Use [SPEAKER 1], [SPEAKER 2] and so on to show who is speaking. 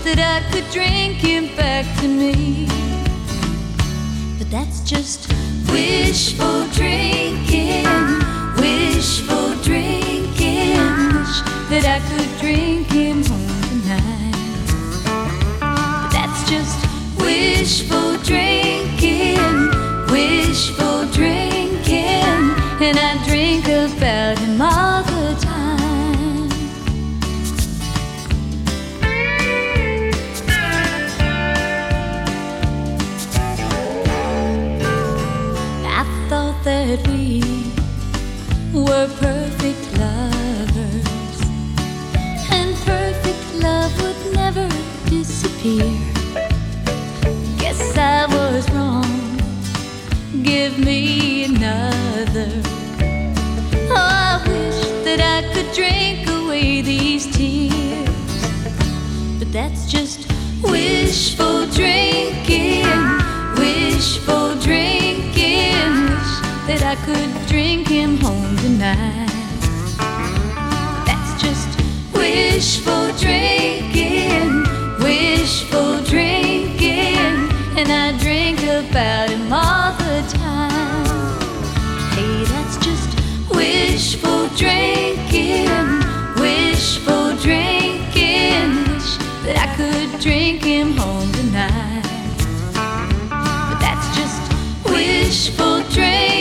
[SPEAKER 1] that I could drink him back to me. But that's just wishful drinking, wishful drinking. Wish that I could drink him home tonight. But that's just wishful drinking, wishful drinking. And I drink about him all the time. I thought that we were perfect lovers, and perfect love would never disappear. Guess I was wrong. Give me another. Oh, I wish that I could drink away these tears. But that's just wishful drinking, wishful drinking. Wish that I could drink him home tonight. That's just wishful drinking, wishful drinking. And I drink about him all the time. Hey, that's just wishful drinking, wishful drinking. Wish that I could drink him home tonight. But that's just wishful drinking.